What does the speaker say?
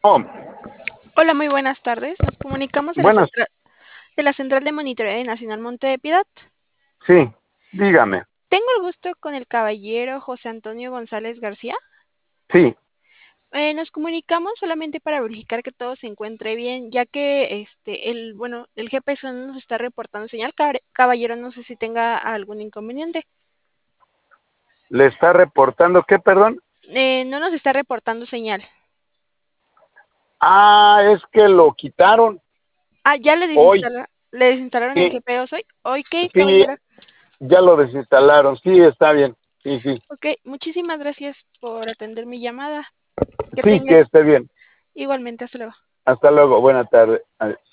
Oh, Hola, muy buenas tardes. Nos comunicamos buenas, de la Central de Monitoreo Nacional Monte de Piedad. sí, dígame. Tengo el gusto con el caballero José Antonio González García. Sí, Nos comunicamos solamente para verificar que todo se encuentre bien, ya que el GPS no nos está reportando señal. Caballero, no sé si tenga algún inconveniente. le está reportando, ¿qué, perdón? No nos está reportando señal. Es que lo quitaron Ah, ya hoy. le desinstalaron el Sí, GPS hoy. ¿Hoy qué, sí, caballero? ya lo desinstalaron. Sí, está bien. Sí, sí. Ok, muchísimas gracias por atender mi llamada. Que Sí, que tengas esté bien. igualmente, hasta luego. Hasta luego. Buena tarde. Adiós.